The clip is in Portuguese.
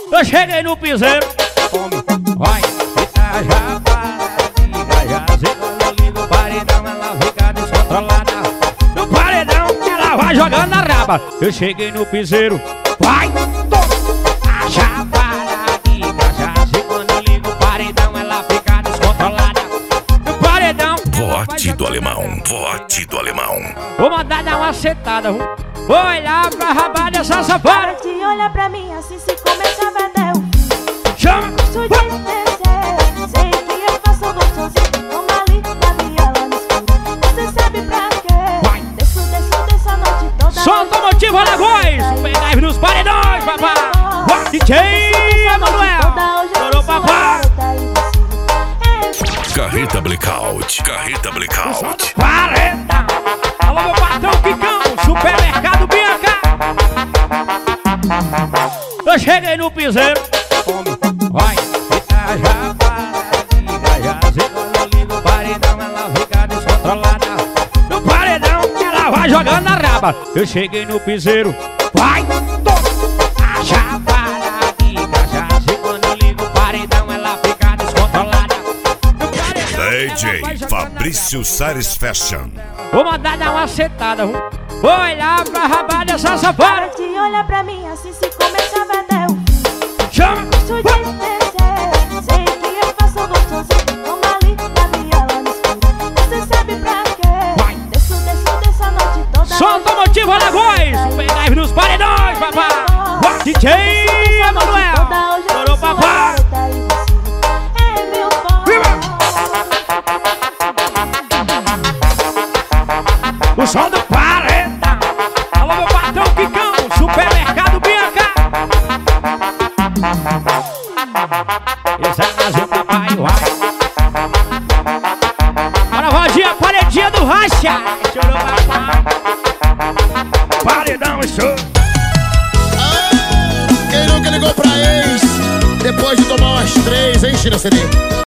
Eu cheguei no piseiro. Vai, já para, já quando eu ligo o paredão, ela fica descontrolada. No paredão, ela vai jogando a raba. Eu cheguei no piseiro. Vai, já para, já quando eu ligo o paredão, ela fica descontrolada. No paredão, Vote do alemão, vote do alemão. vou mandar dar uma setada. Vou olhar pra raba dessa safada. Para de olhar pra mim assim, se começar vai dar o Chama! Sou de descer, sei que eu faço gostosinho. Toma ali, na minha lá no escuro. Você sabe pra quê? Desço dessa noite toda. Solta o motivo na voz! Pendrive nos paredões, papai! DJ Emanuel! Chorou, papai! Carreta Blackout, carreta Blackout. 40! Alô, meu patrão Quicão! Supermercado Bianca! Eu cheguei no piseiro. Vai, já para, já quando eu ligo o paredão, ela fica descontrolada. No paredão, ela vai jogando a raba. Eu cheguei no piseiro. Vai, já para, já quando eu ligo o paredão, ela fica descontrolada. No paredão, ela DJ vai jogando Fabrício Sares Fashion. Vou mandar dar uma setada. Vou olhar pra raba dessa Para safada. de olhar pra mim assim, se começar vai dar o Chama! Sou de descer, sei que eu faço gostosinho. Toma ali, na minha lá no escuro. Você sabe pra quê? Desço dessa noite toda. Solta o motivo na voz! Pendrive nos paredões, papai! DJ Emanuel! Chorou, papai! O som do paredão! Alô, meu patrão Quicão! Supermercado Bianca! Esse é mais um papai, vai! Bora, Rodinha, paredinha do racha! Chorou, papai! Paredão, show! Quem nunca ligou pra ex depois de tomar umas 3, hein, China CD?